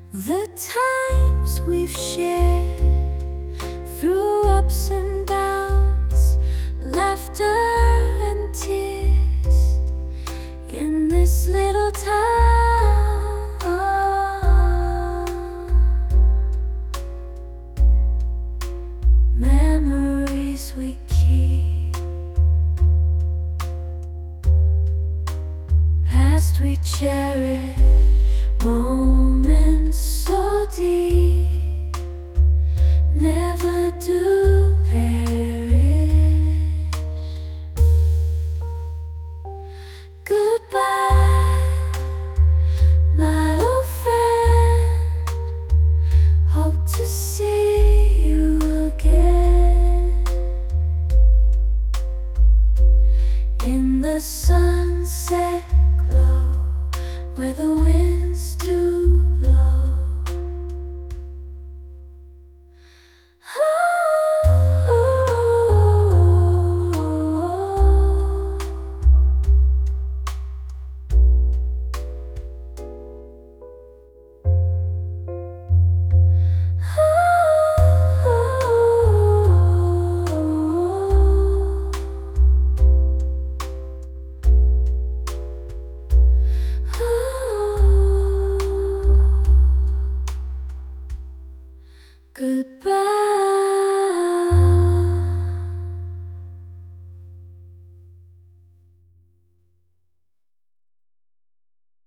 The times we've shared through ups and downs, laughter and tears in this little town. Memories we keep, past we cherish, moments so deep never do perish. Goodbye, my old friend, hope to see you again in the sunset glow, where the winds do blow. Goodbye.